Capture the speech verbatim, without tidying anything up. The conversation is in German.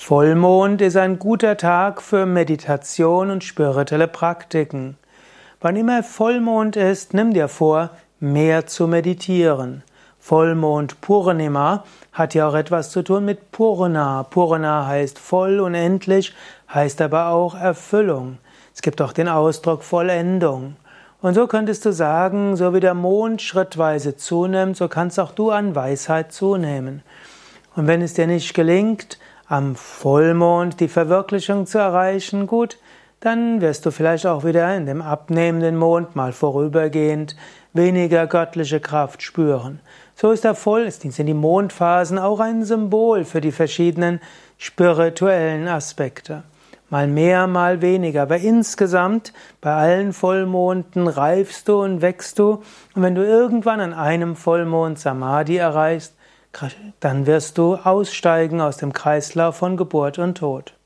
Vollmond ist ein guter Tag für Meditation und spirituelle Praktiken. Wann immer Vollmond ist, nimm dir vor, mehr zu meditieren. Vollmond Purnima hat ja auch etwas zu tun mit Purna. Purna heißt voll, unendlich, heißt aber auch Erfüllung. Es gibt auch den Ausdruck Vollendung. Und so könntest du sagen, so wie der Mond schrittweise zunimmt, so kannst auch du an Weisheit zunehmen. Und wenn es dir nicht gelingt, am Vollmond die Verwirklichung zu erreichen, gut, dann wirst du vielleicht auch wieder in dem abnehmenden Mond mal vorübergehend weniger göttliche Kraft spüren. So ist der Voll, sind die Mondphasen auch ein Symbol für die verschiedenen spirituellen Aspekte. Mal mehr, mal weniger, aber insgesamt bei allen Vollmonden reifst du und wächst du, und wenn du irgendwann an einem Vollmond Samadhi erreichst, dann wirst du aussteigen aus dem Kreislauf von Geburt und Tod.